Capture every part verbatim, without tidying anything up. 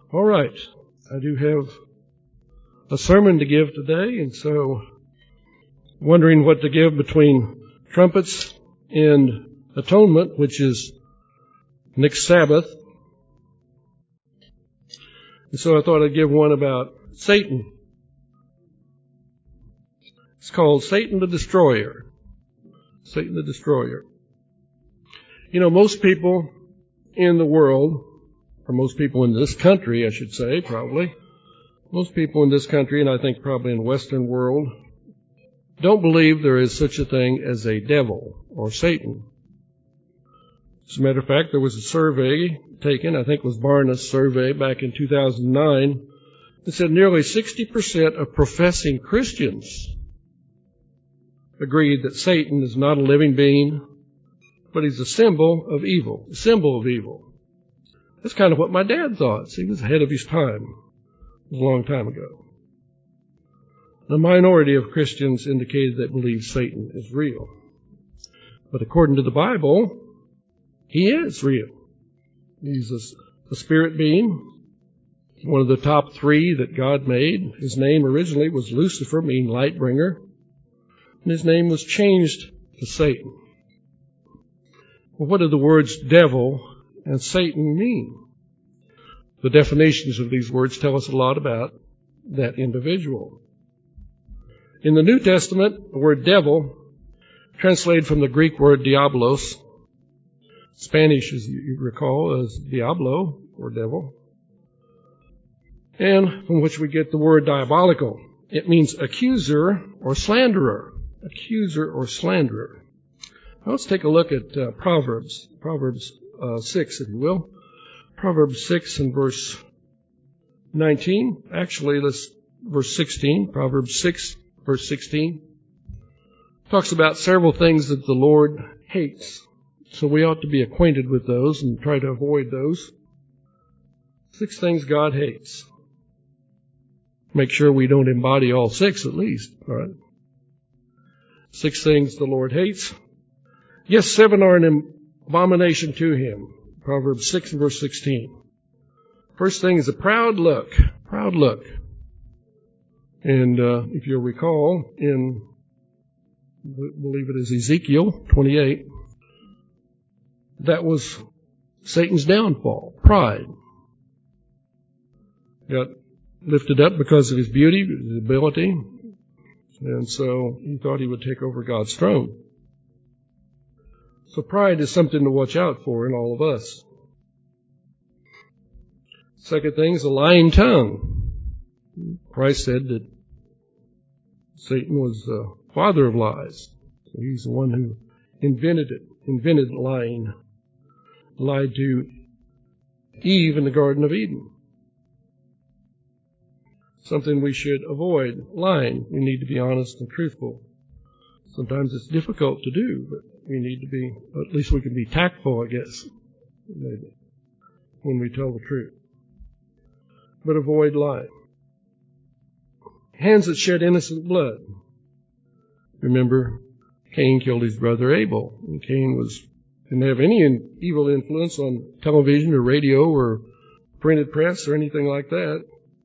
All right. I do have a sermon to give today, and so wondering what to give between trumpets and atonement, which is next Sabbath. And so I thought I'd give one about Satan. It's called Satan the Destroyer. Satan the Destroyer. You know, most people in the world, or most people in this country, I should say, probably, most people in this country, and I think probably in the Western world, don't believe there is such a thing as a devil or Satan. As a matter of fact, there was a survey taken, I think it was Barna's survey back in two thousand nine, that said nearly sixty percent of professing Christians agreed that Satan is not a living being, but he's a symbol of evil, a symbol of evil. That's kind of what my dad thought. See, he was ahead of his time. It was a long time ago. The minority of Christians indicated they believe Satan is real. But according to the Bible, he is real. He's a, a spirit being, one of the top three that God made. His name originally was Lucifer, meaning light bringer. And his name was changed to Satan. Well, what do the words devil and Satan mean? The definitions of these words tell us a lot about that individual. In the New Testament, the word devil, translated from the Greek word diabolos, Spanish, as you recall, as diablo, or devil, and from which we get the word diabolical. It means accuser or slanderer. Accuser or slanderer. Now let's take a look at uh, Proverbs. Proverbs uh, six, if you will. Proverbs six and verse nineteen. Actually, let's verse sixteen. Proverbs six, verse sixteen. Talks about several things that the Lord hates. So we ought to be acquainted with those and try to avoid those. Six things God hates. Make sure we don't embody all six at least. All right. Six things the Lord hates. Yes, seven are an abomination to him. Proverbs six and verse sixteen. First thing is a proud look. Proud look. And uh, if you'll recall, in, I believe it is Ezekiel twenty-eight, that was Satan's downfall. Pride. Got lifted up because of his beauty, his ability. And so he thought he would take over God's throne. So pride is something to watch out for in all of us. Second thing is a lying tongue. Christ said that Satan was the father of lies. So he's the one who invented it, invented lying. Lied to Eve in the Garden of Eden. Something we should avoid, lying. We need to be honest and truthful. Sometimes it's difficult to do, but we need to be, at least we can be tactful, I guess, maybe, when we tell the truth. But avoid lying. Hands that shed innocent blood. Remember, Cain killed his brother Abel, and Cain was didn't have any in, evil influence on television or radio or printed press or anything like that.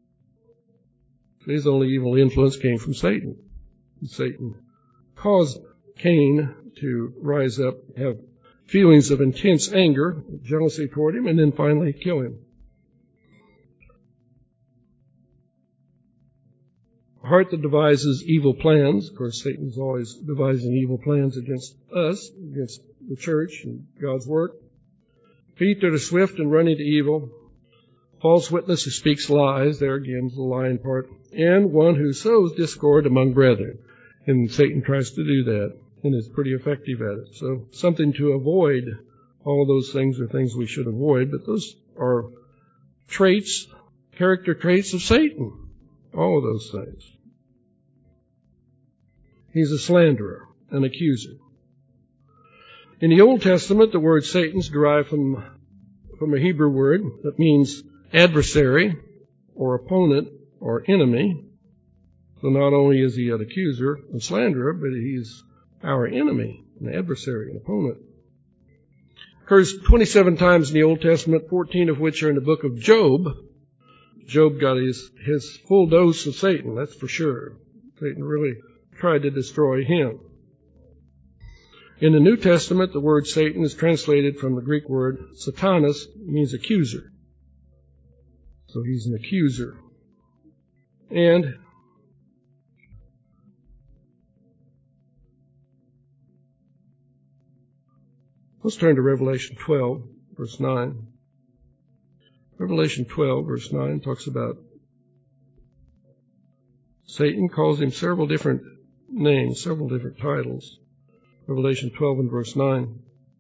His only evil influence came from Satan. Satan caused Cain to rise up, have feelings of intense anger, jealousy toward him, and then finally kill him. A heart that devises evil plans. Of course, Satan's always devising evil plans against us, against the church and God's work. Feet that are swift and running to evil. False witness who speaks lies. There again is the lying part. And one who sows discord among brethren. And Satan tries to do that and is pretty effective at it. So something to avoid. All those things are things we should avoid, but those are traits, character traits of Satan. All of those things. He's a slanderer, an accuser. In the Old Testament, the word Satan is derived from, from a Hebrew word that means adversary or opponent or enemy. So not only is he an accuser and slanderer, but he's our enemy, an adversary, an opponent. Occurs twenty-seven times in the Old Testament, fourteen of which are in the book of Job. Job got his, his full dose of Satan, that's for sure. Satan really tried to destroy him. In the New Testament, the word Satan is translated from the Greek word Satanas, means accuser. So he's an accuser. And let's turn to Revelation twelve, verse nine. Revelation twelve, verse nine, talks about Satan, calls him several different names, several different titles. Revelation twelve and verse nine.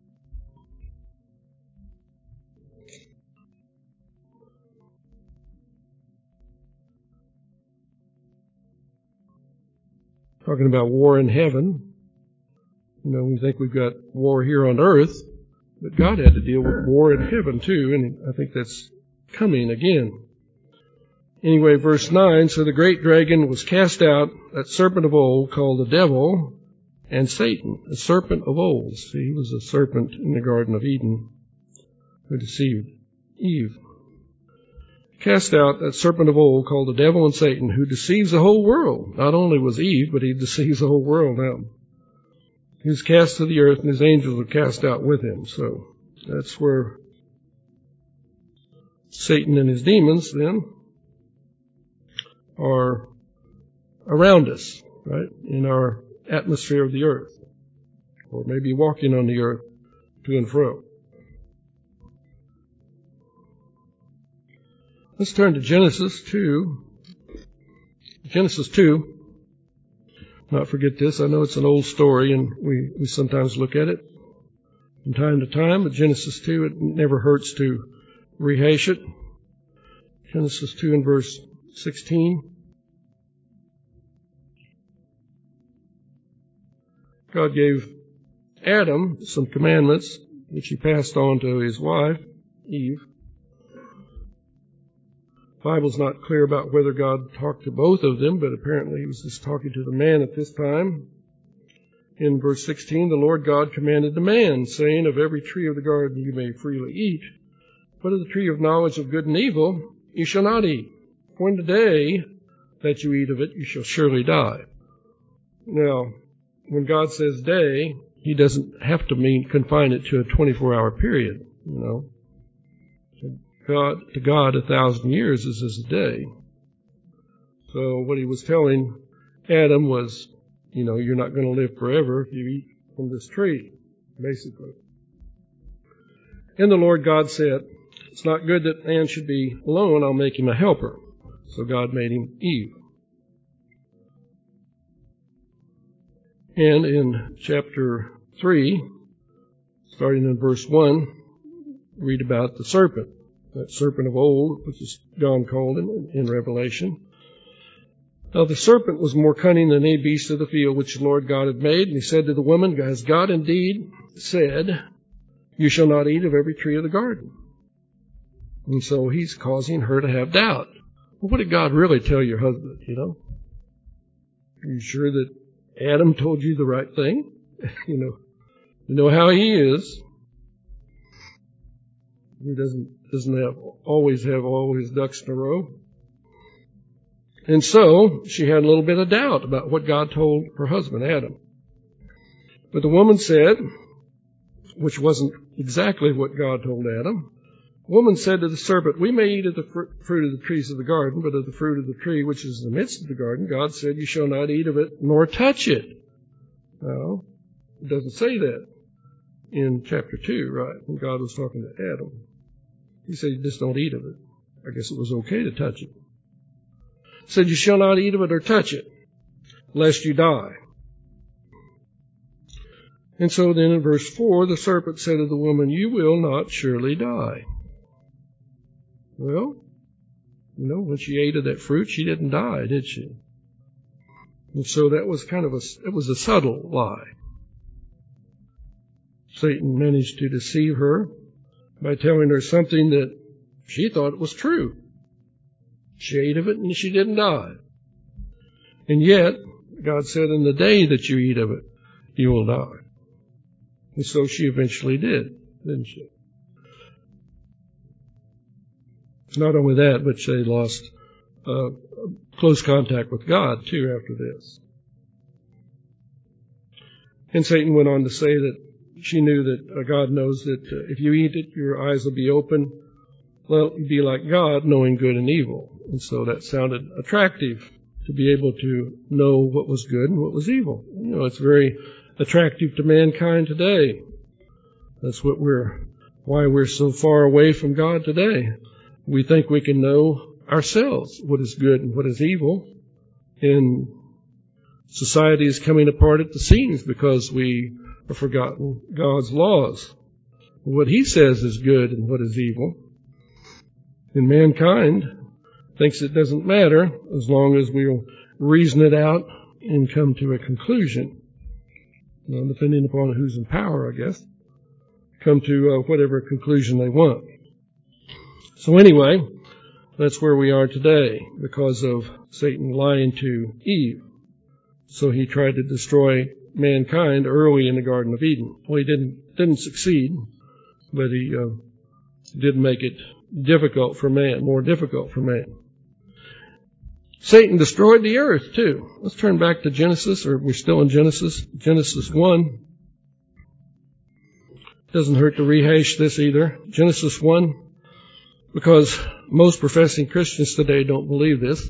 Talking about war in heaven. You know, we think we've got war here on earth, but God had to deal with war in heaven too, and I think that's coming again. Anyway, verse nine, so the great dragon was cast out, that serpent of old, called the devil and Satan, the serpent of old. See, he was a serpent in the Garden of Eden who deceived Eve. Cast out, that serpent of old, called the devil and Satan, who deceives the whole world. Not only was Eve, but he deceives the whole world now. He was cast to the earth, and his angels were cast out with him. So that's where Satan and his demons then are around us, right, in our atmosphere of the earth, or maybe walking on the earth to and fro. Let's turn to Genesis two. Genesis two. Not forget this. I know it's an old story, and we, we sometimes look at it from time to time, but Genesis two, it never hurts to rehash it. Genesis two and verse sixteen. God gave Adam some commandments, which he passed on to his wife, Eve. The Bible's not clear about whether God talked to both of them, but apparently he was just talking to the man at this time. In verse sixteen, the Lord God commanded the man, saying, of every tree of the garden you may freely eat, but of the tree of knowledge of good and evil you shall not eat. For in the day that you eat of it, you shall surely die. Now, when God says day, he doesn't have to mean confine it to a twenty-four hour period, you know. God, to God, a thousand years is as a day. So what he was telling Adam was, you know, you're not going to live forever if you eat from this tree, basically. And the Lord God said, it's not good that man should be alone, I'll make him a helper. So God made him Eve. And in chapter three, starting in verse one, read about the serpent. That serpent of old, which is John called him in Revelation. Now the serpent was more cunning than any beast of the field which the Lord God had made. And he said to the woman, as God indeed said, you shall not eat of every tree of the garden. And so he's causing her to have doubt. Well, what did God really tell your husband, you know? Are you sure that Adam told you the right thing? you know, you know how he is. He doesn't doesn't have always have all his ducks in a row. And so she had a little bit of doubt about what God told her husband, Adam. But the woman said, which wasn't exactly what God told Adam, the woman said to the serpent, we may eat of the fr- fruit of the trees of the garden, but of the fruit of the tree which is in the midst of the garden, God said, you shall not eat of it, nor touch it. No, it doesn't say that in chapter two, right, when God was talking to Adam. He said, just don't eat of it. I guess it was okay to touch it. He said, you shall not eat of it or touch it, lest you die. And so then in verse four, the serpent said to the woman, you will not surely die. Well, you know, when she ate of that fruit, she didn't die, did she? And so that was kind of a, it was a subtle lie. Satan managed to deceive her by telling her something that she thought was true. She ate of it and she didn't die. And yet, God said, in the day that you eat of it, you will die. And so she eventually did, didn't she? Not only that, but they lost uh, close contact with God, too, after this. And Satan went on to say that she knew that uh, God knows that uh, if you eat it, your eyes will be open. Well, you'd be like God, knowing good and evil. And so that sounded attractive, to be able to know what was good and what was evil. You know, it's very attractive to mankind today. That's what we're, why we're so far away from God today. We think we can know ourselves what is good and what is evil. And society is coming apart at the seams because we have forgotten God's laws, what He says is good and what is evil. And mankind thinks it doesn't matter as long as we'll reason it out and come to a conclusion. You know, depending upon who's in power, I guess, come to uh, whatever conclusion they want. So anyway, that's where we are today because of Satan lying to Eve. So he tried to destroy mankind early in the Garden of Eden. Well, he didn't didn't succeed, but he uh, did make it difficult for man, more difficult for man. Satan destroyed the earth too. Let's turn back to Genesis, or we're still in Genesis, Genesis one. Doesn't hurt to rehash this either. Genesis one, because most professing Christians today don't believe this.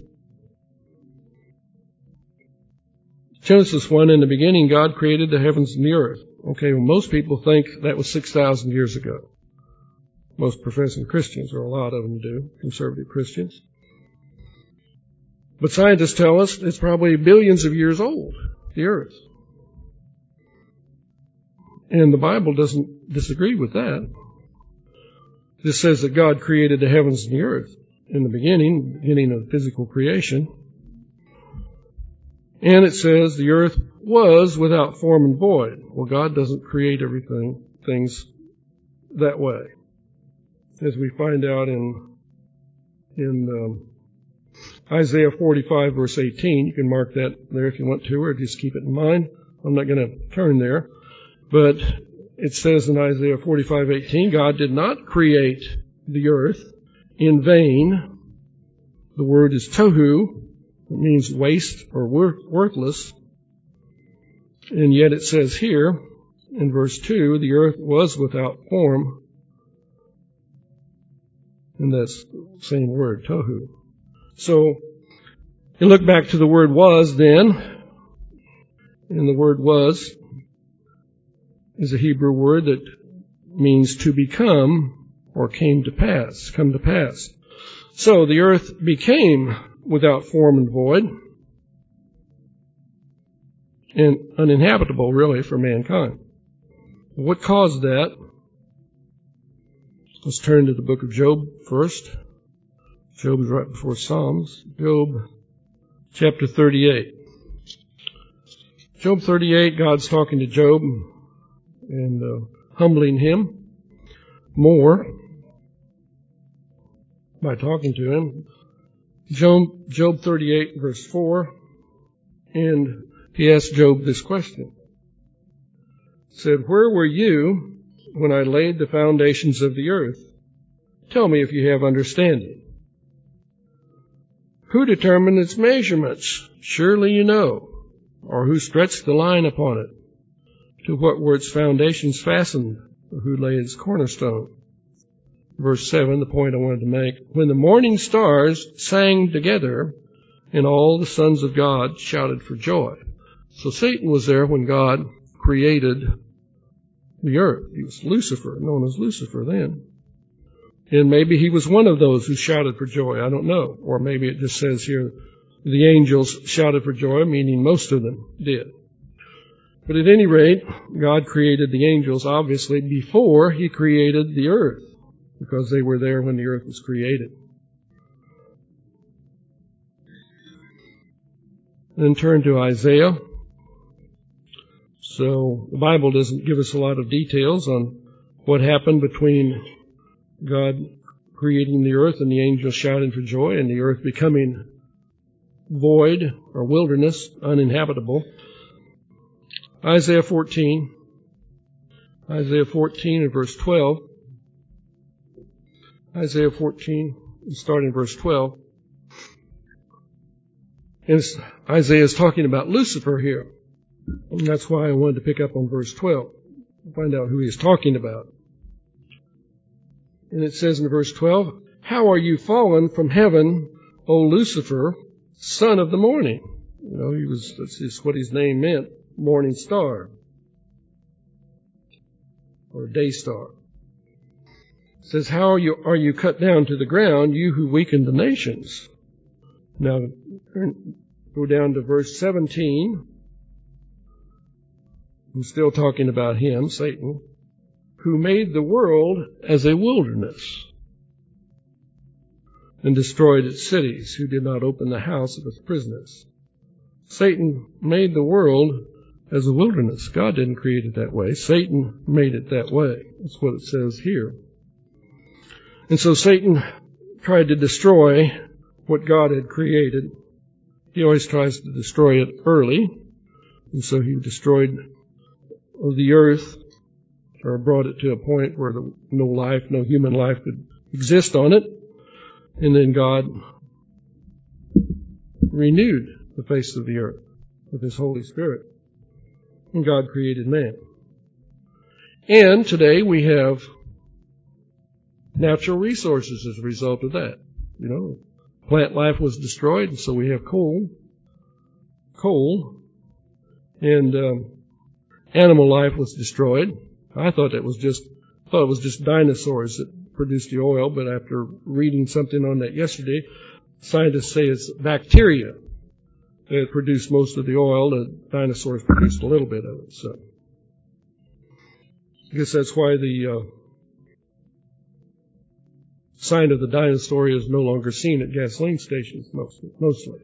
Genesis one, in the beginning, God created the heavens and the earth. Okay, well, most people think that was six thousand years ago. Most professing Christians, or a lot of them do, conservative Christians. But scientists tell us it's probably billions of years old, the earth. And the Bible doesn't disagree with that. This says that God created the heavens and the earth in the beginning, beginning of physical creation. And it says the earth was without form and void. Well, God doesn't create everything, things that way. As we find out in, in um, Isaiah forty-five, verse eighteen. You can mark that there if you want to, or just keep it in mind. I'm not going to turn there. But it says in Isaiah forty-five, eighteen, God did not create the earth in vain. The word is tohu. It means waste or worthless. And yet it says here in verse two, the earth was without form. And that's the same word, tohu. So you look back to the word was then, and the word was is a Hebrew word that means to become or came to pass, come to pass. So the earth became without form and void and uninhabitable, really, for mankind. What caused that? Let's turn to the book of Job first. Job is right before Psalms. Job chapter thirty-eight. Job thirty-eight, God's talking to Job and uh, humbling him more by talking to him. Job, Job thirty-eight, verse four, and he asked Job this question. He said, "Where were you when I laid the foundations of the earth? Tell me if you have understanding. Who determined its measurements? Surely you know. Or who stretched the line upon it? To what were its foundations fastened? Or who laid its cornerstone?" Verse seven, the point I wanted to make. When the morning stars sang together, and all the sons of God shouted for joy. So Satan was there when God created the earth. He was Lucifer, known as Lucifer then. And maybe he was one of those who shouted for joy. I don't know. Or maybe it just says here, the angels shouted for joy, meaning most of them did. But at any rate, God created the angels, obviously, before he created the earth, because they were there when the earth was created. Then turn to Isaiah. So the Bible doesn't give us a lot of details on what happened between God creating the earth and the angels shouting for joy and the earth becoming void or wilderness, uninhabitable. Isaiah fourteen. Isaiah fourteen and verse twelve. Isaiah fourteen start in verse twelve. And Isaiah is talking about Lucifer here. And that's why I wanted to pick up on verse twelve, find out who he's talking about. And it says in verse twelve, "How are you fallen from heaven, O Lucifer, son of the morning?" You know, he was, that's just what his name meant, morning star, or day star. It says, "How are you, are you cut down to the ground, you who weakened the nations?" Now, go down to verse seventeen. I'm still talking about him, Satan, "who made the world as a wilderness and destroyed its cities, who did not open the house of its prisoners." Satan made the world as a wilderness. God didn't create it that way. Satan made it that way. That's what it says here. And so Satan tried to destroy what God had created. He always tries to destroy it early. And so he destroyed the earth, or brought it to a point where the, no life, no human life could exist on it. And then God renewed the face of the earth with his Holy Spirit. And God created man. And today we have natural resources as a result of that. You know, plant life was destroyed, and so we have coal. Coal. And um, animal life was destroyed. I thought it was just thought it was just dinosaurs that produced the oil, but after reading something on that yesterday, scientists say it's bacteria that produced most of the oil. The dinosaurs produced a little bit of it. So I guess that's why the uh, sign of the dinosaur is no longer seen at gasoline stations, mostly. mostly.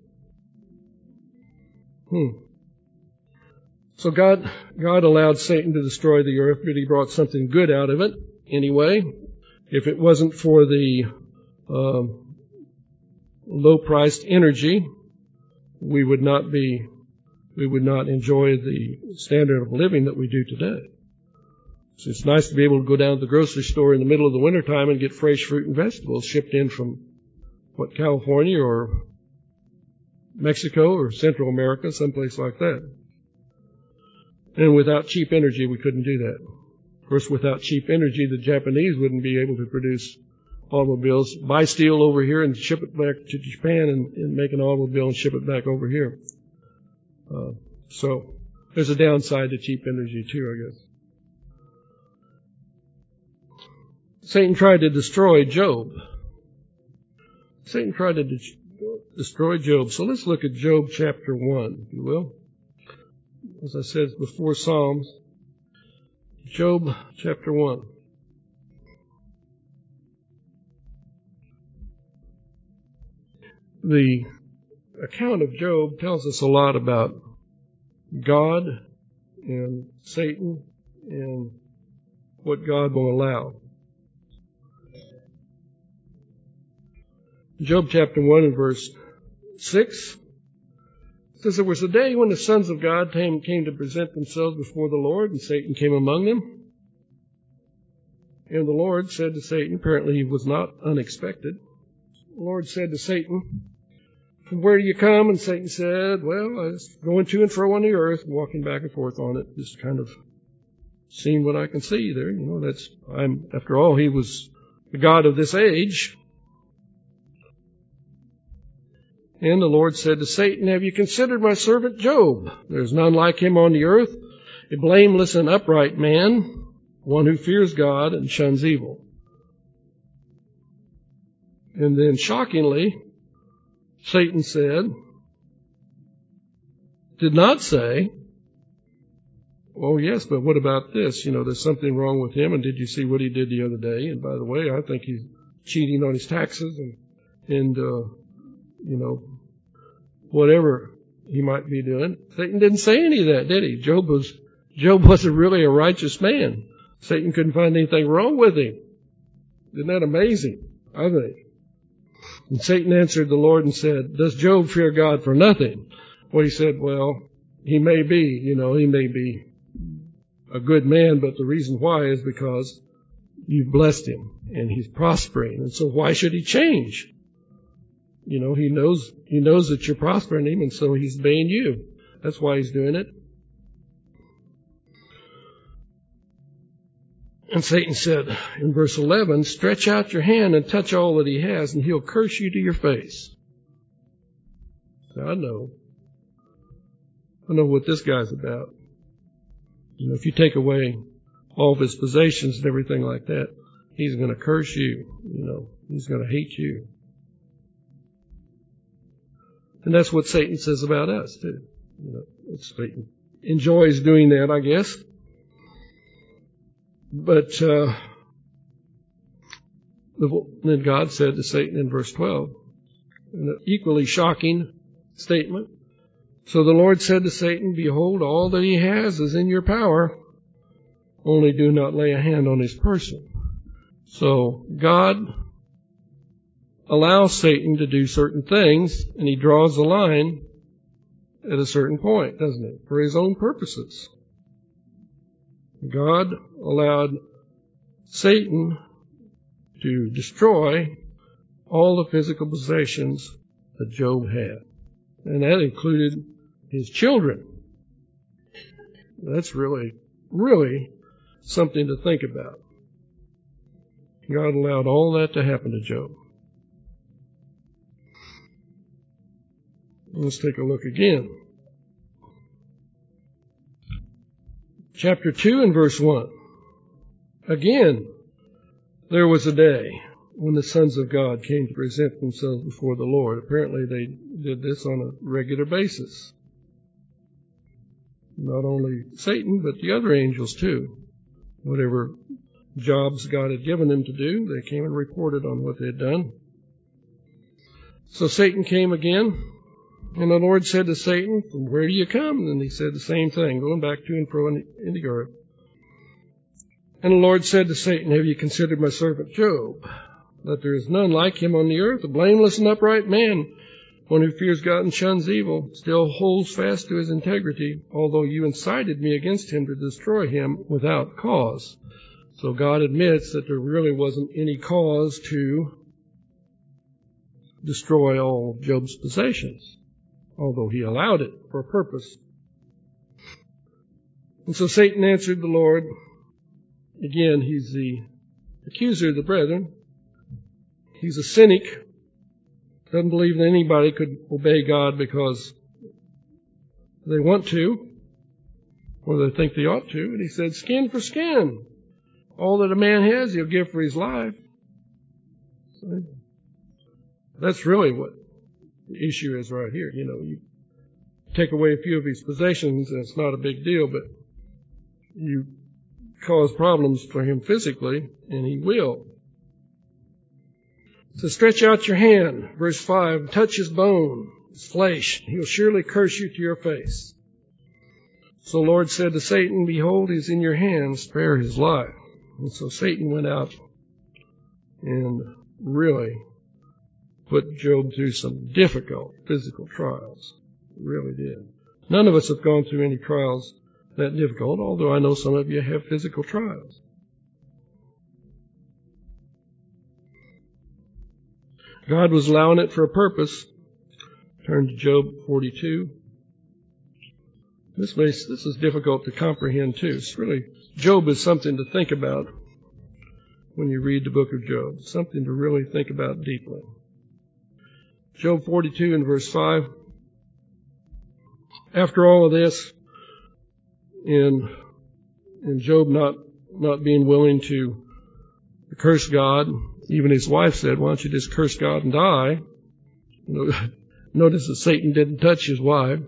Hmm. So God, God allowed Satan to destroy the earth, but he brought something good out of it anyway. If it wasn't for the um, low-priced energy, we would not be, we would not enjoy the standard of living that we do today. So it's nice to be able to go down to the grocery store in the middle of the wintertime and get fresh fruit and vegetables shipped in from, what, California or Mexico or Central America, someplace like that. And without cheap energy, we couldn't do that. Of course, without cheap energy, the Japanese wouldn't be able to produce automobiles, buy steel over here and ship it back to Japan and, and make an automobile and ship it back over here. Uh, so there's a downside to cheap energy too, I guess. Satan tried to destroy Job. Satan tried to de- destroy Job. So let's look at Job chapter one, if you will. As I said before, Psalms, Job chapter one. The account of Job tells us a lot about God and Satan and what God will allow. Job chapter one and verse six says, "There was a day when the sons of God came, came to present themselves before the Lord, and Satan came among them. And the Lord said to Satan," apparently he was not unexpected, the Lord said to Satan, "From where do you come?" And Satan said, "Well, I was going to and fro on the earth, walking back and forth on it, just kind of seeing what I can see there. You know, that's, I'm, after all, he was the God of this age." And the Lord said to Satan, "Have you considered my servant Job? There's none like him on the earth, a blameless and upright man, one who fears God and shuns evil." And then shockingly, Satan said, did not say, "Oh yes, but what about this? You know, there's something wrong with him, and did you see what he did the other day? And by the way, I think he's cheating on his taxes and, and, uh, you know, whatever he might be doing." Satan didn't say any of that, did he? Job was, Job wasn't really a righteous man. Satan couldn't find anything wrong with him. Isn't that amazing? I think. And Satan answered the Lord and said, "Does Job fear God for nothing?" Well, he said, "Well, he may be, you know, he may be a good man, but the reason why is because you've blessed him and he's prospering. And so why should he change? You know, he knows, he knows that you're prospering him, and so he's obeying you. That's why he's doing it. And Satan said in verse eleven, stretch out your hand and touch all that he has, and he'll curse you to your face. Now, I know. I know what this guy's about. You know, if you take away all of his possessions and everything like that, he's going to curse you. You know, he's going to hate you. And that's what Satan says about us, too. You know, Satan enjoys doing that, I guess. But uh, then God said to Satan in verse twelve, an equally shocking statement. So the Lord said to Satan, behold, all that he has is in your power, only do not lay a hand on his person. So God allows Satan to do certain things, and he draws the line at a certain point, doesn't he, for his own purposes. God allowed Satan to destroy all the physical possessions that Job had. And that included his children. That's really, really something to think about. God allowed all that to happen to Job. Let's take a look again. Chapter two and verse one. Again, there was a day when the sons of God came to present themselves before the Lord. Apparently they did this on a regular basis. Not only Satan, but the other angels too. Whatever jobs God had given them to do, they came and reported on what they had done. So Satan came again, and the Lord said to Satan, from where do you come? And he said the same thing, going back to and fro in the, in the earth. And the Lord said to Satan, have you considered my servant Job, that there is none like him on the earth, a blameless and upright man, one who fears God and shuns evil, still holds fast to his integrity, although you incited me against him to destroy him without cause. So God admits that there really wasn't any cause to destroy all of Job's possessions, although he allowed it for a purpose. And so Satan answered the Lord. Again, he's the accuser of the brethren. He's a cynic. Doesn't believe that anybody could obey God because they want to, or they think they ought to. And he said, skin for skin. All that a man has, he'll give for his life. So that's really what the issue is right here. You know, you take away a few of his possessions, and it's not a big deal, but you cause problems for him physically, and he will. So stretch out your hand, verse five, touch his bone, his flesh. He'll surely curse you to your face. So the Lord said to Satan, behold, he is in your hands, spare his life. And so Satan went out and really put Job through some difficult physical trials. It really did. None of us have gone through any trials that difficult, although I know some of you have physical trials. God was allowing it for a purpose. Turn to Job forty-two. This makes, this is difficult to comprehend too. It's really, Job is something to think about when you read the book of Job. Something to really think about deeply. Job forty-two and verse five. After all of this, in, in Job not, not being willing to curse God, even his wife said, why don't you just curse God and die? Notice that Satan didn't touch his wife.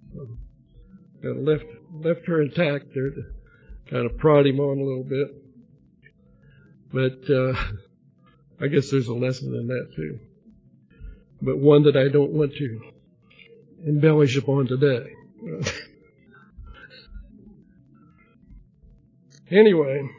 Left, left her intact there to kind of prod him on a little bit. But uh, I guess there's a lesson in that too. But one that I don't want to embellish upon today. Anyway,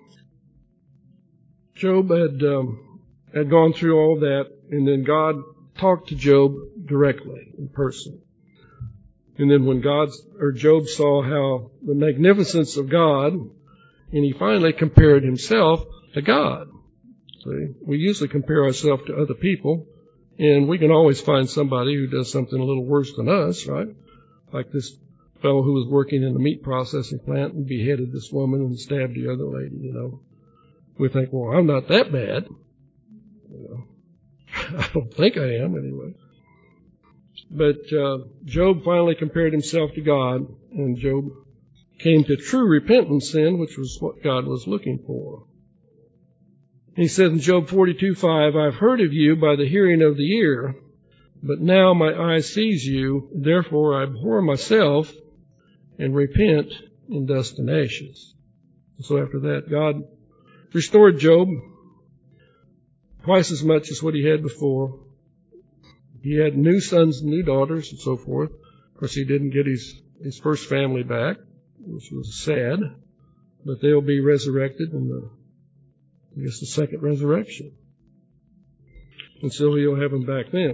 Job had um, had gone through all that, and then God talked to Job directly in person. And then when God or Job saw how the magnificence of God, and he finally compared himself to God. See, we usually compare ourselves to other people, And we can always find somebody who does something a little worse than us, right? Like this fellow who was working in a meat processing plant and beheaded this woman and stabbed the other lady, you know. We think, well, I'm not that bad. You know, I don't think I am anyway. But uh, Job finally compared himself to God, and Job came to true repentance then, which was what God was looking for. He said in Job forty-two five, I've heard of you by the hearing of the ear, but now my eye sees you, therefore I abhor myself and repent in dust and ashes. So after that, God restored Job twice as much as what he had before. He had new sons and new daughters and so forth. Of course, he didn't get his, his first family back, which was sad, but they'll be resurrected in the, I guess, the second resurrection. And so he'll have them back then.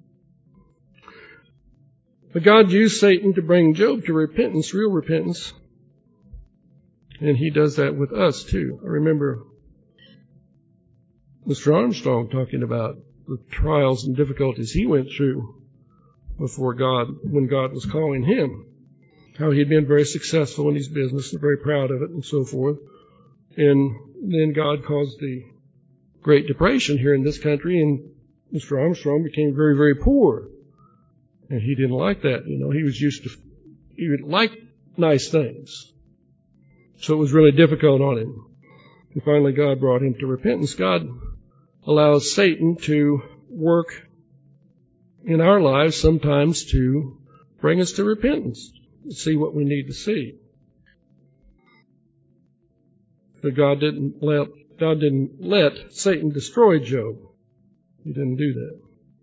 But God used Satan to bring Job to repentance, real repentance. And he does that with us too. I remember Mister Armstrong talking about the trials and difficulties he went through before God, when God was calling him. How he had been very successful in his business and very proud of it and so forth. And then God caused the Great Depression here in this country, and Mister Armstrong became very, very poor. And he didn't like that. You know, he was used to, he would like nice things. So it was really difficult on him. And finally God brought him to repentance. God allows Satan to work in our lives sometimes to bring us to repentance, to see what we need to see. But God didn't let, God didn't let Satan destroy Job. He didn't do that.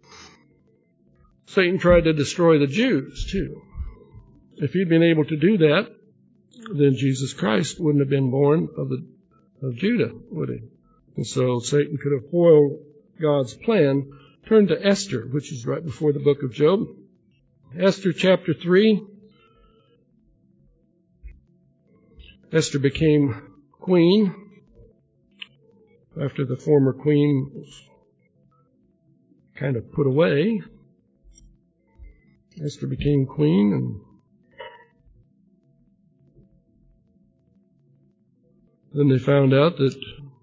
Satan tried to destroy the Jews too. If he'd been able to do that, then Jesus Christ wouldn't have been born of the of Judah, would he? And so Satan could have foiled God's plan. Turn to Esther, which is right before the book of Job. Esther chapter three. Esther became queen after the former queen was kind of put away. Esther became queen, and then they found out that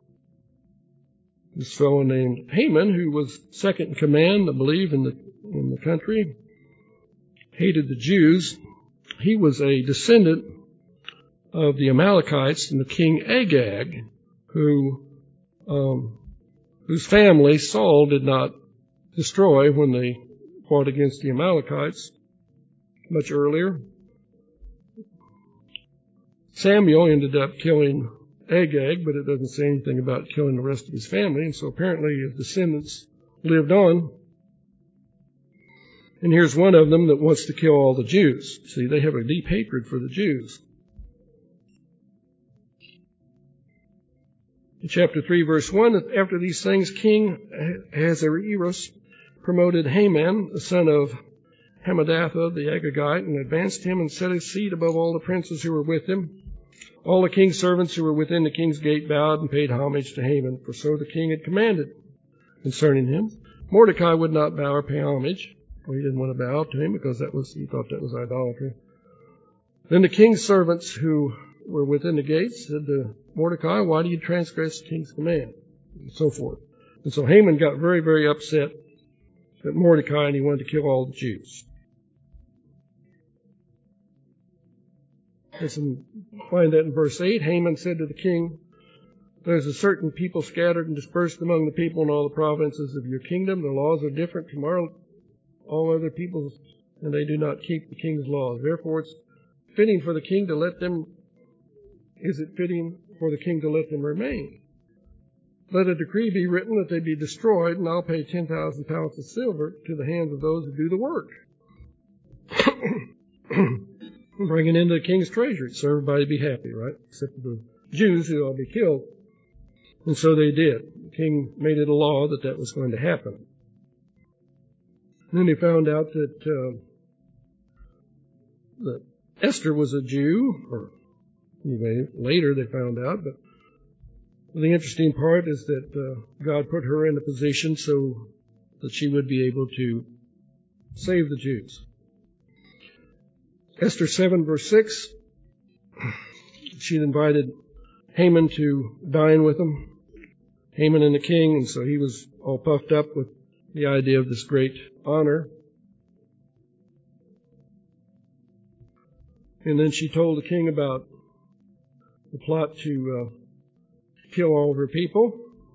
this fellow named Haman, who was second in command, I believe, in the in the country, hated the Jews. He was a descendant of the Amalekites and the king Agag, who um, whose family Saul did not destroy when they fought against the Amalekites much earlier. Samuel ended up killing Agag, but it doesn't say anything about killing the rest of his family, and so apparently his descendants lived on. And here's one of them that wants to kill all the Jews. See, they have a deep hatred for the Jews. In chapter three, verse one, after these things, King Ahasuerus promoted Haman, the son of Hammedatha the Agagite, and advanced him and set his seat above all the princes who were with him. All the king's servants who were within the king's gate bowed and paid homage to Haman, for so the king had commanded concerning him. Mordecai would not bow or pay homage, for he didn't want to bow to him because that was he thought that was idolatry. Then the king's servants who were within the gates said to Mordecai, why do you transgress the king's command? And so forth. And so Haman got very, very upset at Mordecai, and he wanted to kill all the Jews. Let's find that in verse eight. Haman said to the king, there's a certain people scattered and dispersed among the people in all the provinces of your kingdom. Their laws are different from our, all other peoples, and they do not keep the king's laws. Therefore, it's fitting for the king to let them, is it fitting for the king to let them remain? Let a decree be written that they be destroyed, and I'll pay ten thousand talents of silver to the hands of those who do the work. Bring it into the king's treasury, so everybody be happy, right? Except for the Jews who will be killed. And so they did. The king made it a law that that was going to happen. And then he found out that, uh, that Esther was a Jew, or anyway, later they found out, but the interesting part is that uh, God put her in a position so that she would be able to save the Jews. Esther seven, verse six, she invited Haman to dine with them, Haman and the king, and so he was all puffed up with the idea of this great honor. And then she told the king about the plot to uh, kill all of her people.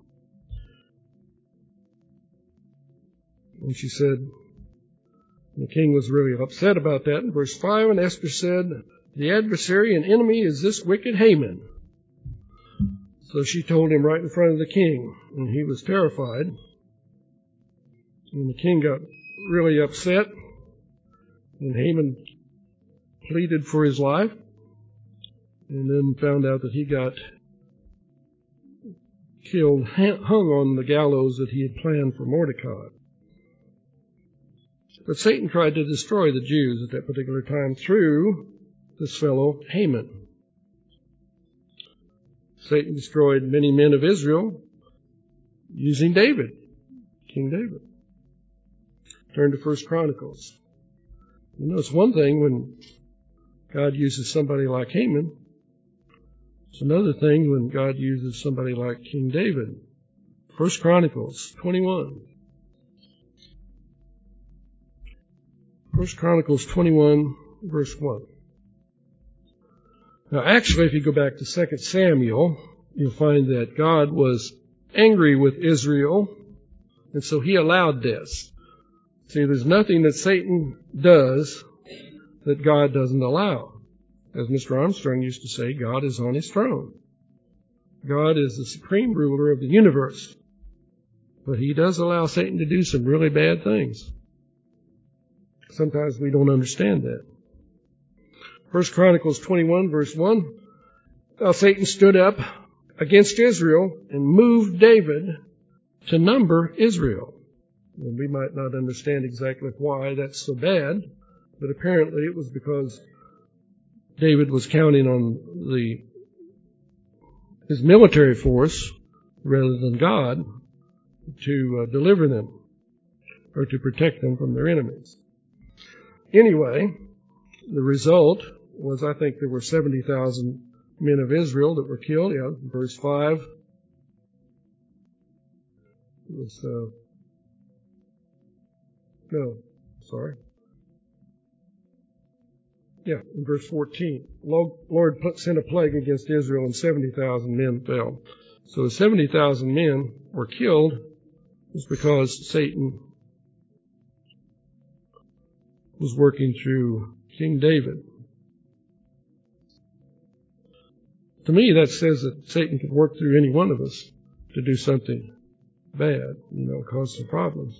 And she said, the king was really upset about that. In verse five, and Esther said, the adversary and enemy is this wicked Haman. So she told him right in front of the king, and he was terrified. And the king got really upset, and Haman pleaded for his life, and then found out that he got killed, hung on the gallows that he had planned for Mordecai. But Satan tried to destroy the Jews at that particular time through this fellow Haman. Satan destroyed many men of Israel using David, King David. Turn to First Chronicles. You know, it's one thing when God uses somebody like Haman. It's another thing when God uses somebody like King David. First Chronicles twenty-one. First Chronicles twenty-one, verse one. Now, actually, if you go back to Second Samuel, you'll find that God was angry with Israel, and so he allowed this. See, there's nothing that Satan does that God doesn't allow. As Mister Armstrong used to say, God is on his throne. God is the supreme ruler of the universe. But he does allow Satan to do some really bad things. Sometimes we don't understand that. First Chronicles twenty-one, verse one. Now Satan stood up against Israel and moved David to number Israel. And we might not understand exactly why that's so bad, but apparently it was because David was counting on the his military force rather than God to uh, deliver them or to protect them from their enemies. Anyway, the result was, I think there were seventy thousand men of Israel that were killed. Yeah, verse five. It was, uh, no, sorry. Yeah, in verse fourteen. Lord sent a plague against Israel and seventy thousand men fell. So the seventy thousand men were killed just because Satan was working through King David. To me, that says that Satan could work through any one of us to do something bad, you know, cause some problems.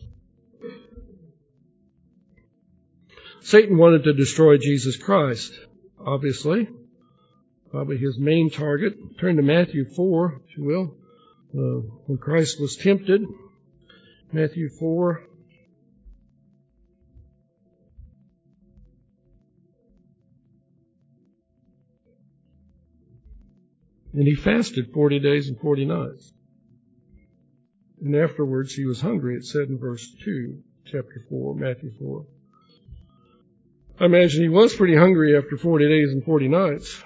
Satan wanted to destroy Jesus Christ, obviously. Probably his main target. Turn to Matthew four, if you will. Uh, when Christ was tempted, Matthew four. And he fasted forty days and forty nights. And afterwards he was hungry, it said in verse two, chapter four, Matthew four. I imagine he was pretty hungry after forty days and forty nights.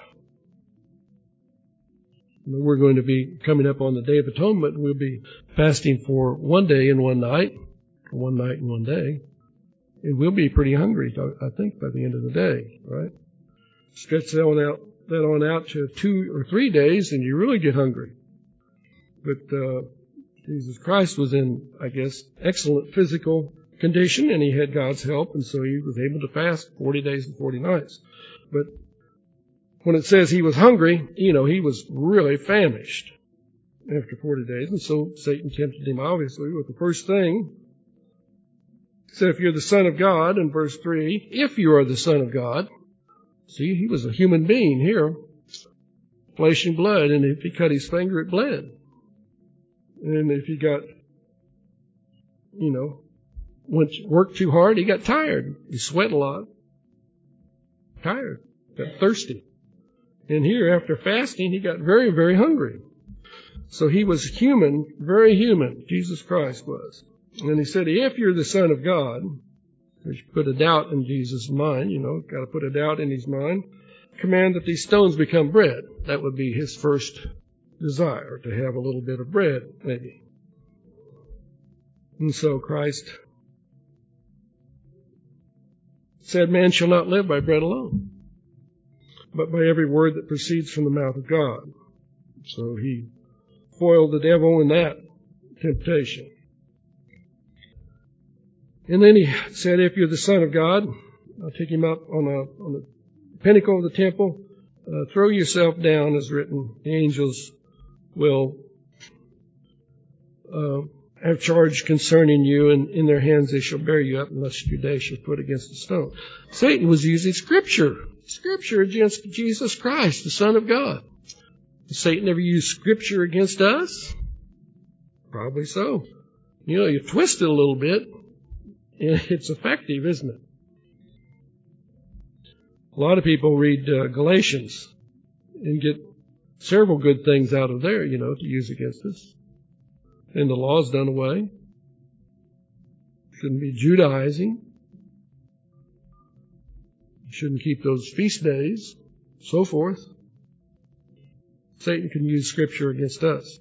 We're going to be coming up on the Day of Atonement, and we'll be fasting for one day and one night, or one night and one day. And we'll be pretty hungry, I think, by the end of the day, right? Stretch that on out, that on out to two or three days, and you really get hungry. But uh, Jesus Christ was in, I guess, excellent physical condition, and he had God's help, and so he was able to fast forty days and forty nights. But when it says he was hungry, you know, he was really famished after forty days, and so Satan tempted him, obviously, with the first thing. He said, if you're the Son of God, in verse three, if you are the Son of God. See, he was a human being here, flesh and blood, and if he cut his finger, it bled. And if he got, you know, went worked too hard, he got tired. He sweat a lot. Tired. Got thirsty. And here, after fasting, he got very, very hungry. So he was human, very human. Jesus Christ was. And he said, if you're the Son of God, which put a doubt in Jesus' mind, you know, got to put a doubt in his mind, command that these stones become bread. That would be his first desire, to have a little bit of bread, maybe. And so Christ said, man shall not live by bread alone, but by every word that proceeds from the mouth of God. So he foiled the devil in that temptation. And then he said, if you're the Son of God, I'll take him up on, a, on the pinnacle of the temple, uh, throw yourself down, as written. The angels will uh, have charge concerning you, and in their hands they shall bear you up, unless you dash your foot against a stone. Satan was using Scripture, Scripture against Jesus Christ, the Son of God. Did Satan ever use Scripture against us? Probably so. You know, you twist it a little bit, it's effective, isn't it? A lot of people read uh, Galatians and get several good things out of there, you know, to use against us. And the law's done away. Shouldn't be Judaizing. Shouldn't keep those feast days, so forth. Satan can use Scripture against us.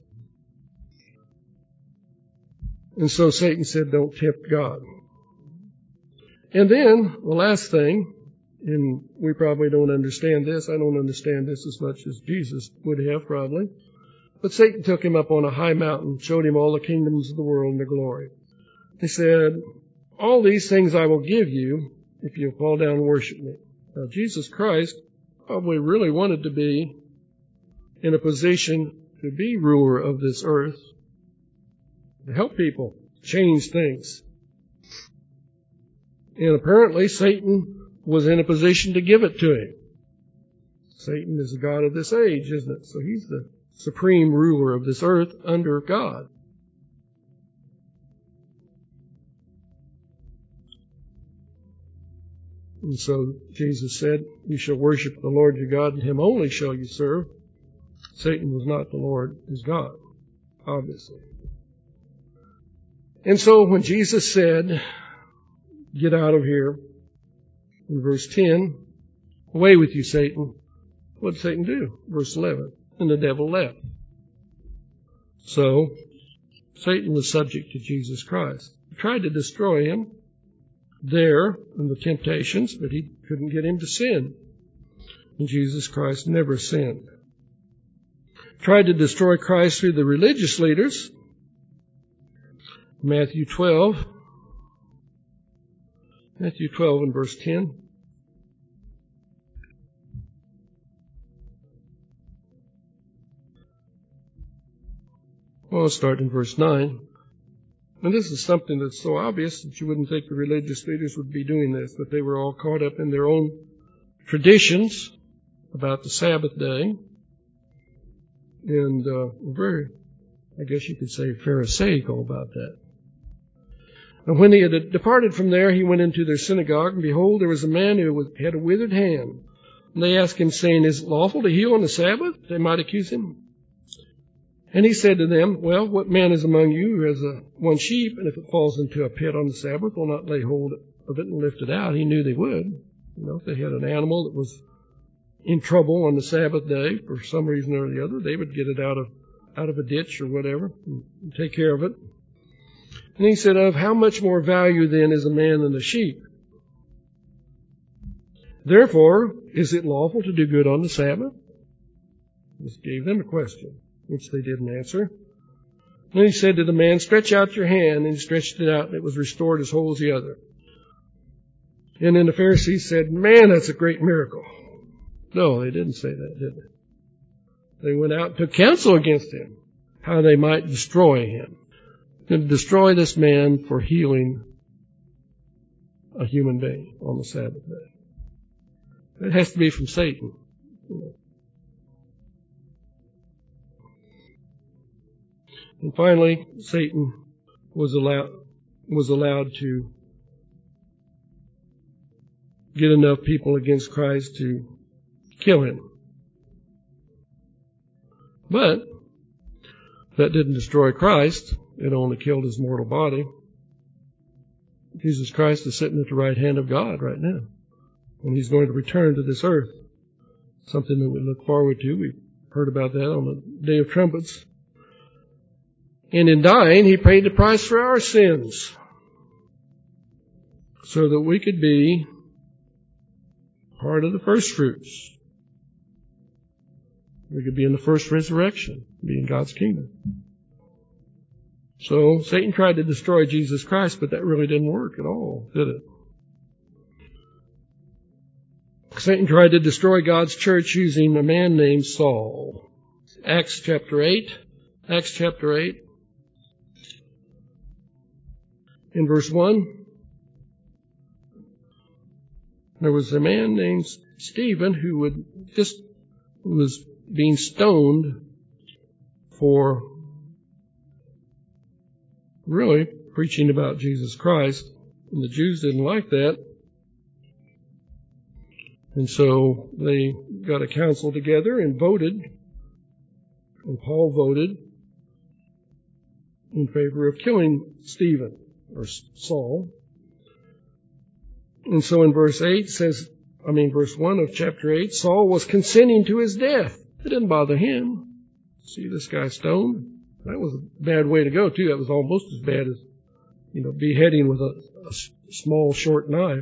And so Satan said, don't tempt God. And then, the last thing, and we probably don't understand this. I don't understand this as much as Jesus would have, probably. But Satan took him up on a high mountain, showed him all the kingdoms of the world and their glory. He said, all these things I will give you if you'll fall down and worship me. Now, Jesus Christ probably really wanted to be in a position to be ruler of this earth, to help people change things. And apparently Satan was in a position to give it to him. Satan is the god of this age, isn't it? So he's the supreme ruler of this earth under God. And so Jesus said, you shall worship the Lord your God, and him only shall you serve. Satan was not the Lord his God, obviously. And so when Jesus said, get out of here, in verse ten, away with you, Satan. What did Satan do? Verse eleven, and the devil left. So, Satan was subject to Jesus Christ. He tried to destroy him there in the temptations, but he couldn't get him to sin. And Jesus Christ never sinned. Tried to destroy Christ through the religious leaders. Matthew twelve. Matthew twelve and verse ten. Well, I'll start in verse nine. And this is something that's so obvious that you wouldn't think the religious leaders would be doing this, but they were all caught up in their own traditions about the Sabbath day. And uh, very, I guess you could say, Pharisaical about that. And when he had departed from there, he went into their synagogue, and behold, there was a man who had a withered hand. And they asked him, saying, is it lawful to heal on the Sabbath? They might accuse him. And he said to them, well, what man is among you who has a, one sheep, and if it falls into a pit on the Sabbath, will not lay hold of it and lift it out? He knew they would. You know, if they had an animal that was in trouble on the Sabbath day for some reason or the other, they would get it out of out of a ditch or whatever and take care of it. And he said, of how much more value then is a man than a sheep? Therefore, is it lawful to do good on the Sabbath? Just gave them a question, which they didn't answer. Then he said to the man, stretch out your hand. And he stretched it out, and it was restored as whole as the other. And then the Pharisees said, man, that's a great miracle. No, they didn't say that, did they? They went out and took counsel against him, how they might destroy him. And destroy this man for healing a human being on the Sabbath day. It has to be from Satan. And finally, Satan was allowed was allowed to get enough people against Christ to kill him. But that didn't destroy Christ. It only killed his mortal body. Jesus Christ is sitting at the right hand of God right now. And he's going to return to this earth. Something that we look forward to. We've heard about that on the Day of Trumpets. And in dying, he paid the price for our sins so that we could be part of the first fruits. We could be in the first resurrection, be in God's kingdom. So Satan tried to destroy Jesus Christ, but that really didn't work at all, did it? Satan tried to destroy God's church using a man named Saul. Acts chapter eight. Acts chapter eight. In verse one. There was a man named Stephen who would just was being stoned for really preaching about Jesus Christ. And the Jews didn't like that. And so they got a council together and voted, and Paul voted in favor of killing Stephen, or Saul. And so in verse eight it says, I mean verse one of chapter eight, Saul was consenting to his death. It didn't bother him. See this guy stoned? That was a bad way to go too. That was almost as bad as, you know, beheading with a, a small short knife.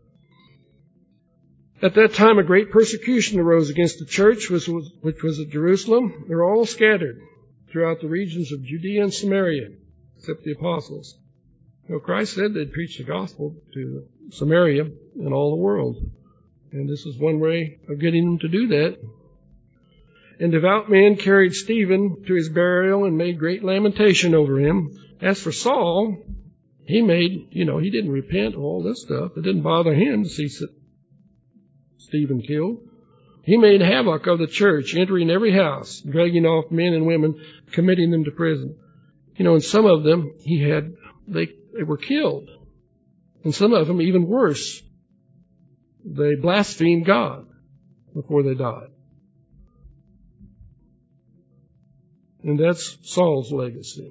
At that time, a great persecution arose against the church, which was, which was at Jerusalem. They were all scattered throughout the regions of Judea and Samaria, except the apostles. Now, Christ said they'd preach the gospel to Samaria and all the world. And this is one way of getting them to do that. And devout men carried Stephen to his burial and made great lamentation over him. As for Saul, he made, you know, he didn't repent of all this stuff. It didn't bother him to see Stephen killed. He made havoc of the church, entering every house, dragging off men and women, committing them to prison. You know, and some of them, he had, they, they were killed. And some of them, even worse, they blasphemed God before they died. And that's Saul's legacy.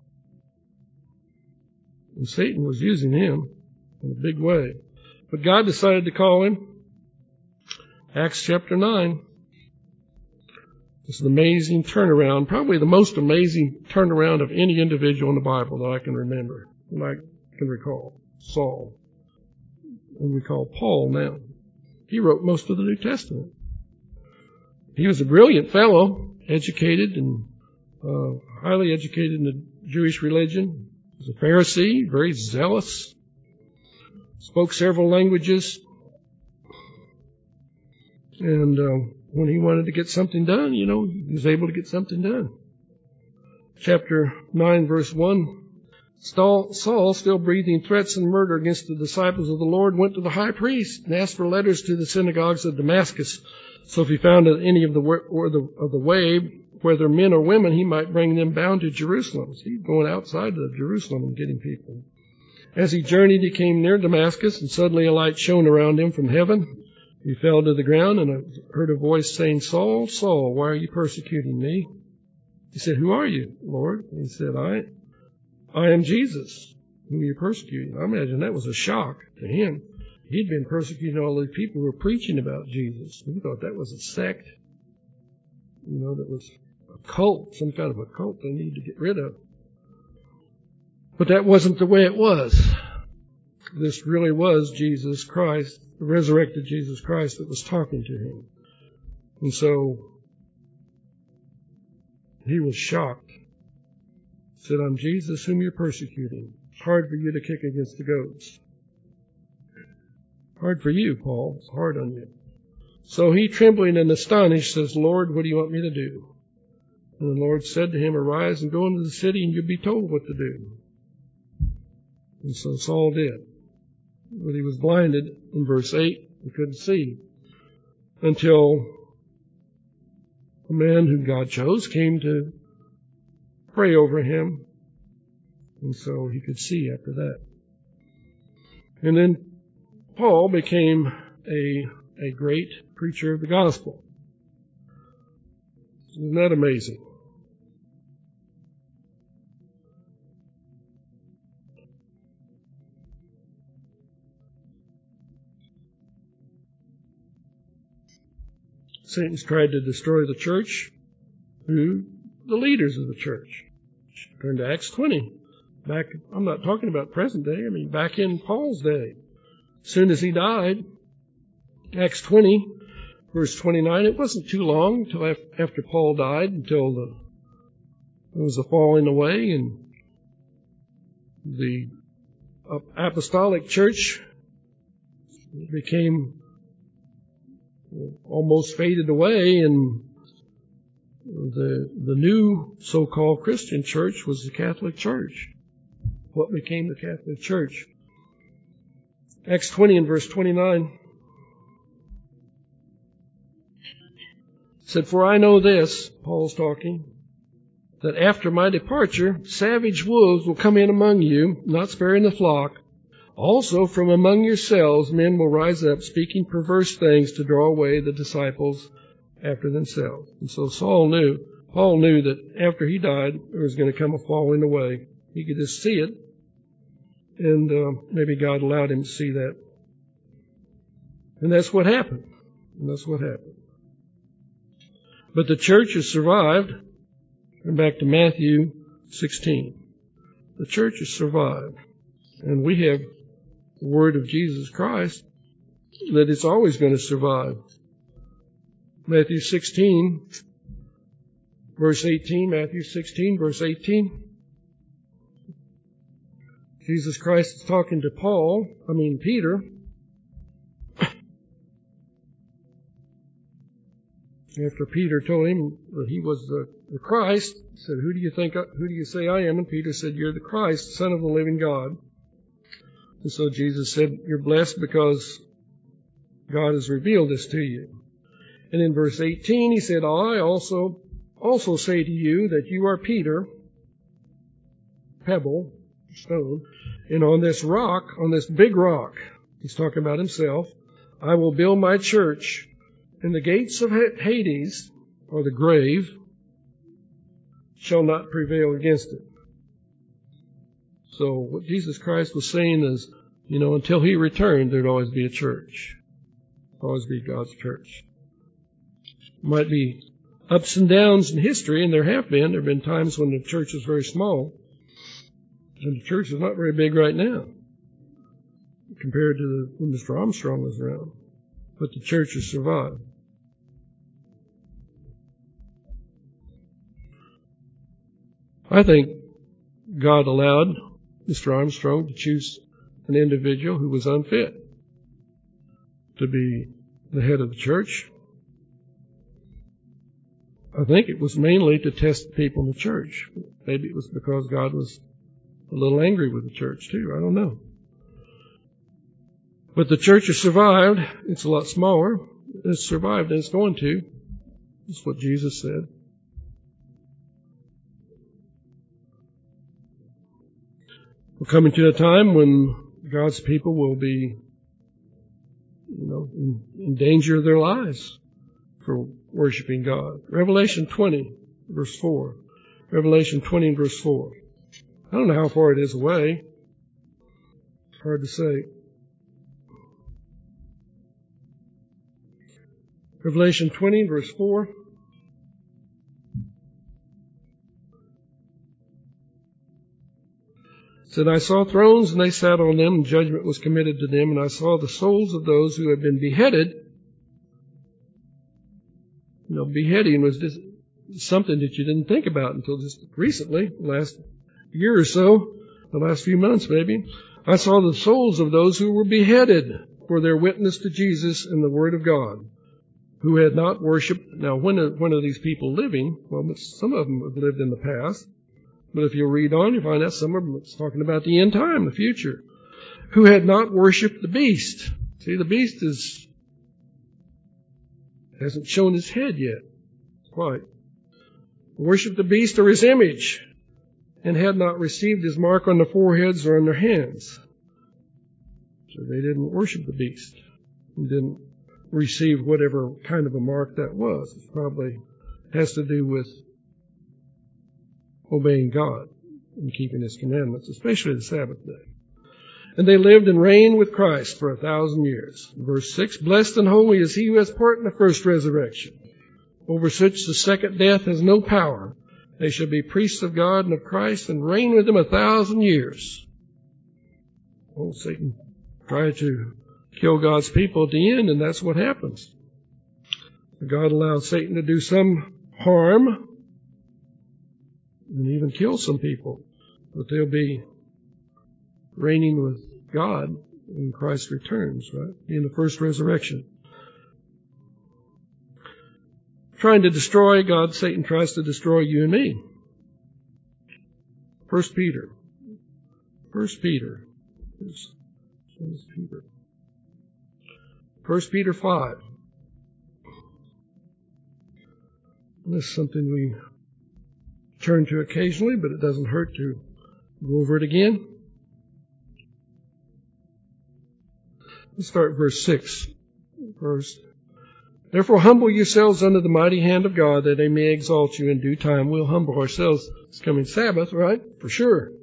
And Satan was using him in a big way. But God decided to call him. Acts chapter nine. It's an amazing turnaround, probably the most amazing turnaround of any individual in the Bible that I can remember, that I can recall. Saul. And we call Paul now. He wrote most of the New Testament. He was a brilliant fellow, educated and uh, highly educated in the Jewish religion. He was a Pharisee, very zealous, spoke several languages. And uh, when he wanted to get something done, you know, he was able to get something done. Chapter nine, verse one. Saul, still breathing threats and murder against the disciples of the Lord, went to the high priest and asked for letters to the synagogues of Damascus. So if he found any of the, or the of the way, whether men or women, he might bring them bound to Jerusalem. So he's going outside of Jerusalem and getting people. As he journeyed, he came near Damascus, and suddenly a light shone around him from heaven. He fell to the ground, and I heard a voice saying, Saul, Saul, why are you persecuting me? He said, who are you, Lord? And he said, I, I am Jesus, whom you're persecuting. I imagine that was a shock to him. He'd been persecuting all these people who were preaching about Jesus. He thought that was a sect, you know, that was a cult, some kind of a cult they needed to get rid of. But that wasn't the way it was. This really was Jesus Christ, the resurrected Jesus Christ that was talking to him. And so he was shocked. He said, I'm Jesus whom you're persecuting. It's hard for you to kick against the goats. Hard for you, Paul. It's hard on you. So he, trembling and astonished, says, Lord, what do you want me to do? And the Lord said to him, arise and go into the city, and you'll be told what to do. And so Saul did. But he was blinded in verse eight and couldn't see until a man whom God chose came to pray over him. And so he could see after that. And then Paul became a, a great preacher of the gospel. Isn't that amazing? Satan's tried to destroy the church through the leaders of the church. Turn to Acts twenty. Back, I'm not talking about present day, I mean back in Paul's day. As soon as he died, Acts twenty, verse twenty-nine, it wasn't too long until after Paul died until the, there was a falling away, and the apostolic church became almost faded away, and the the new so-called Christian church was the Catholic Church. What became the Catholic Church? Acts twenty and verse twenty-nine said, "For I know this," Paul's talking, "that after my departure savage wolves will come in among you, not sparing the flock. Also from among yourselves men will rise up, speaking perverse things to draw away the disciples after themselves." And so Saul knew, Paul knew that after he died, there was going to come a falling away. He could just see it, and uh, maybe God allowed him to see that. And that's what happened. And that's what happened. But the church has survived. Turn back to Matthew sixteen. The church has survived. And we have the word of Jesus Christ that it's always going to survive. Matthew sixteen, verse eighteen. Matthew sixteen, verse eighteen. Jesus Christ is talking to Paul, I mean Peter. After Peter told him that he was the, the Christ, he said, "Who do you think, who do you say I am?" And Peter said, "You're the Christ, Son of the living God." And so Jesus said, "You're blessed because God has revealed this to you." And in verse eighteen, he said, "I also, also say to you that you are Peter, pebble, stone, and on this rock, on this big rock," he's talking about himself, "I will build my church, and the gates of Hades," or the grave, "shall not prevail against it." So what Jesus Christ was saying is, you know, until he returned, there'd always be a church. Always be God's church. Might be ups and downs in history, and there have been. There have been times when the church was very small. And the church is not very big right now compared to the, when Mister Armstrong was around. But the church has survived. I think God allowed Mister Armstrong to choose an individual who was unfit to be the head of the church. I think it was mainly to test the people in the church. Maybe it was because God was a little angry with the church too. I don't know. But the church has survived. It's a lot smaller. It's survived, and it's going to. That's what Jesus said. We're coming to a time when God's people will be, you know, in, in danger of their lives for worshiping God. Revelation twenty, verse four. Revelation twenty, verse four. I don't know how far it is away. It's hard to say. Revelation twenty, verse four. It said, "I saw thrones, and they sat on them, and judgment was committed to them, and I saw the souls of those who had been beheaded." You know, beheading was just something that you didn't think about until just recently, last year or so, the last few months maybe. "I saw the souls of those who were beheaded for their witness to Jesus and the Word of God, who had not worshipped." Now, when are, when are these people living? Well, some of them have lived in the past. But if you read on, you find out some of them it's talking about the end time, the future. "Who had not worshipped the beast." See, the beast is hasn't shown his head yet. Quite. "Worshipped the beast or his image, and had not received his mark on their foreheads or on their hands." So they didn't worship the beast. And didn't receive whatever kind of a mark that was. It probably has to do with obeying God and keeping His commandments, especially the Sabbath day. And they lived and reigned with Christ for a thousand years. Verse six, blessed and holy is he who has part in the first resurrection. Over such the second death has no power. They shall be priests of God and of Christ and reign with him a thousand years. Well, Satan tried to kill God's people at the end, and that's what happens. God allowed Satan to do some harm and even kill some people, but they'll be reigning with God when Christ returns, right? In the first resurrection. Trying to destroy God, Satan tries to destroy you and me. First Peter. First Peter. First Peter. First Peter five. This is something we turn to occasionally, but it doesn't hurt to go over it again. Let's start verse six first. Therefore humble yourselves under the mighty hand of God, that he may exalt you in due time. We'll humble ourselves this coming Sabbath, right? For sure.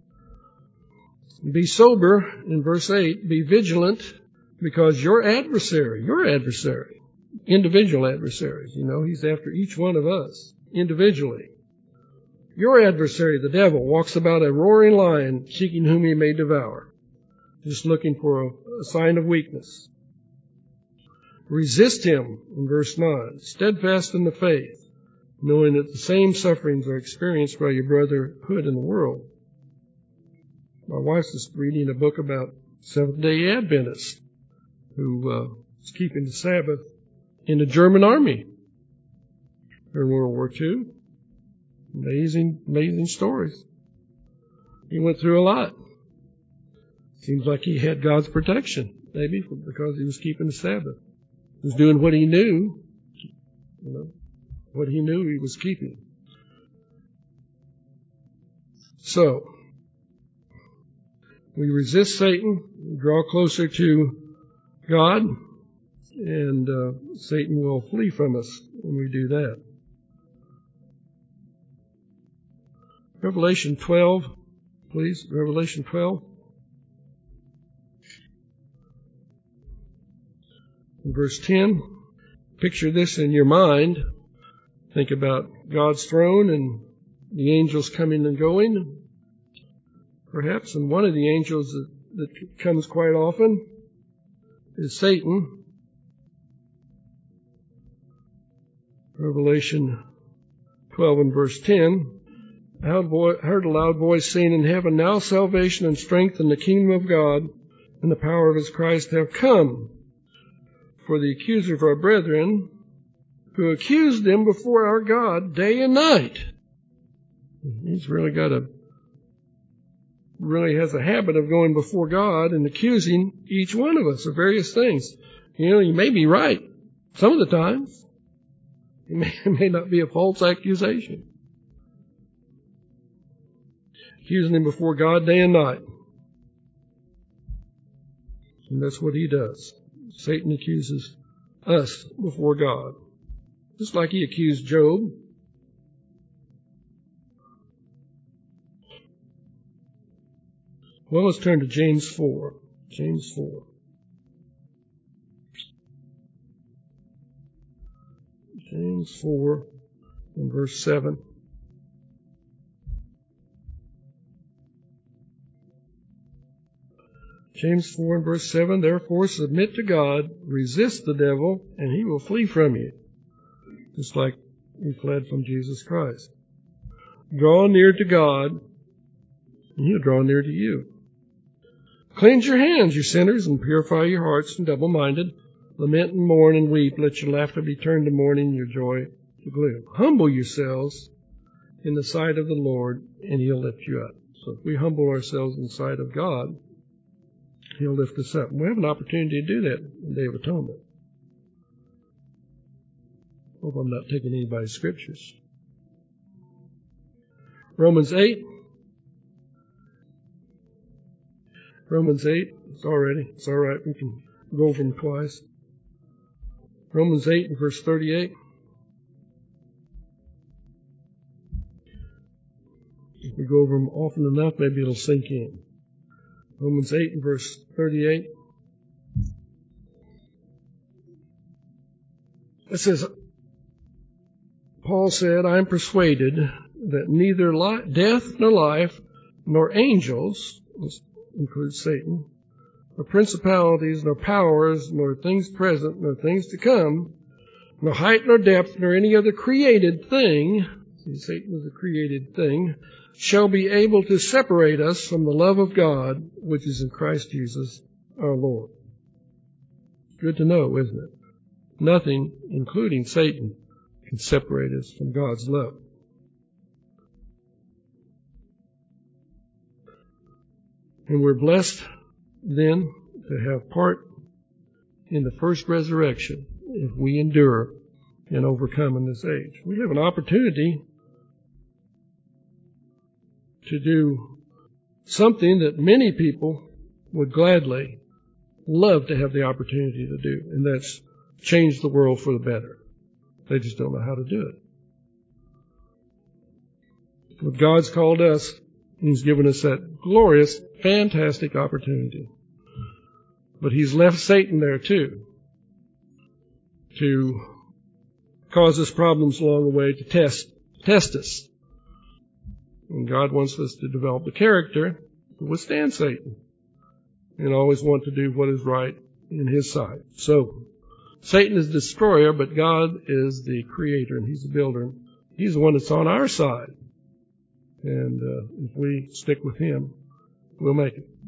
Be sober, in verse eight. Be vigilant, because your adversary, your adversary, individual adversaries, you know, he's after each one of us individually. Your adversary, the devil, walks about a roaring lion, seeking whom he may devour, just looking for a, a sign of weakness. Resist him, in verse nine, steadfast in the faith, knowing that the same sufferings are experienced by your brotherhood in the world. My wife's just reading a book about Seventh-day Adventists who uh, was keeping the Sabbath in the German army during World War Two. Amazing, amazing stories. He went through a lot. Seems like he had God's protection, maybe, because he was keeping the Sabbath. He was doing what he knew, you know, what he knew he was keeping. So, we resist Satan, we draw closer to God, and uh, Satan will flee from us when we do that. Revelation twelve, please. Revelation twelve. In verse ten, picture this in your mind. Think about God's throne and the angels coming and going. Perhaps, and one of the angels that, that comes quite often is Satan. Revelation twelve and verse ten. I heard a loud voice saying in heaven, now salvation and strength and the kingdom of God and the power of his Christ have come. For the accuser of our brethren, who accused them before our God day and night. He's really got a, really has a habit of going before God and accusing each one of us of various things. You know, he may be right some of the times. It may, it may not be a false accusation. Accusing him before God day and night. And that's what he does. Satan accuses us before God. Just like he accused Job. Well, let's turn to James four. James four. James four and verse seven. James four and verse seven, therefore submit to God, resist the devil, and he will flee from you. Just like he fled from Jesus Christ. Draw near to God, and he'll draw near to you. Cleanse your hands, you sinners, and purify your hearts and double-minded. Lament and mourn and weep. Let your laughter be turned to mourning and your joy to gloom. Humble yourselves in the sight of the Lord, and he'll lift you up. So if we humble ourselves in the sight of God, he'll lift us up. And we have an opportunity to do that in the Day of Atonement. Hope I'm not taking anybody's scriptures. Romans eight. Romans eight. It's already. It's all right. We can go over them twice. Romans eight and verse thirty-eight. If we go over them often enough, maybe it'll sink in. Romans eight and verse thirty-eight. It says, Paul said, I am persuaded that neither li- death nor life, nor angels, this includes Satan, nor principalities, nor powers, nor things present, nor things to come, nor height, nor depth, nor any other created thing, see, Satan is a created thing, shall be able to separate us from the love of God, which is in Christ Jesus our Lord. Good to know, isn't it? Nothing, including Satan, can separate us from God's love. And we're blessed then to have part in the first resurrection if we endure and overcome in this age. We have an opportunity to do something that many people would gladly love to have the opportunity to do, and that's change the world for the better. They just don't know how to do it. But God's called us, and He's given us that glorious, fantastic opportunity. But He's left Satan there too, to cause us problems along the way, to test, test us. And God wants us to develop the character to withstand Satan and always want to do what is right in His sight. So, Satan is the destroyer, but God is the creator, and He's the builder. He's the one that's on our side. And uh, if we stick with Him, we'll make it.